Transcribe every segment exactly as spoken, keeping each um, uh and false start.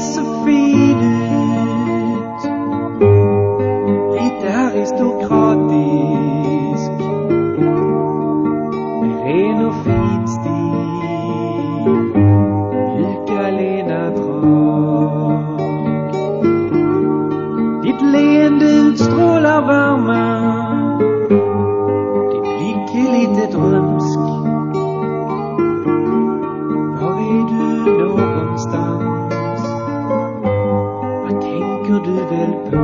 så fin ut, lite aristokratisk, med ren och fin stil, mjuka lena drag. Ditt leende utstrålar värme, din blick är lite drömsk. Var är du någonstans? Vad tänker du väl på?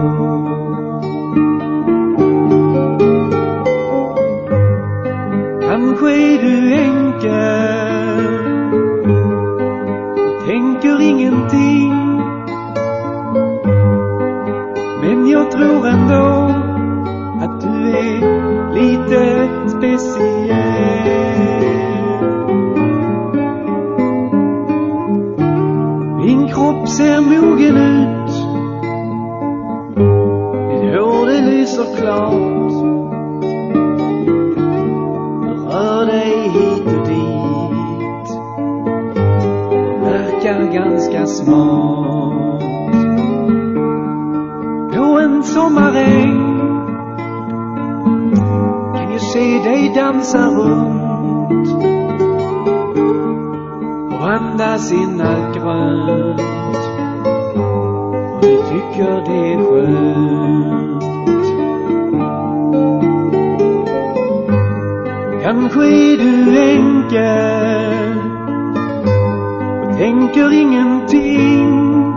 Kanske är du enkel och tänker ingenting, men jag tror ändå att du är lite speciell. Din kropp ser mogen ut, ditt hår det lyser klart. Du rör dig hit och dit och verkar ganska smart. På en sommaräng kan jag se dig dansa runt och andas in allt grönt, och du tycker det är skönt. Kanske är du enkel och tänker ingenting,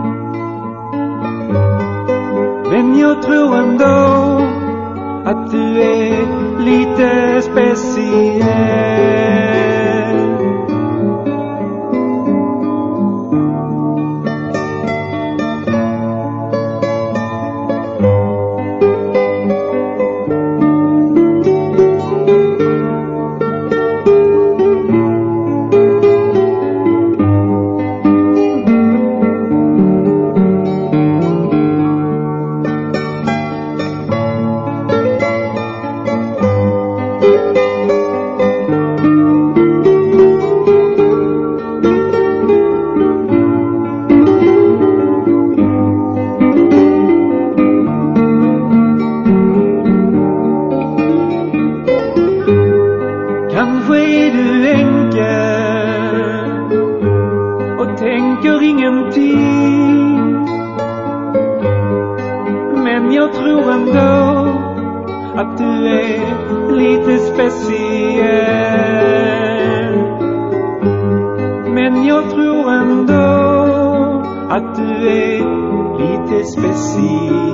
men jag tror ändå att du är lite speciell. Kanske är du enkel och tänker ingenting, men jag tror ändå att du är lite speciell. Men jag tror ändå att du är lite speciell.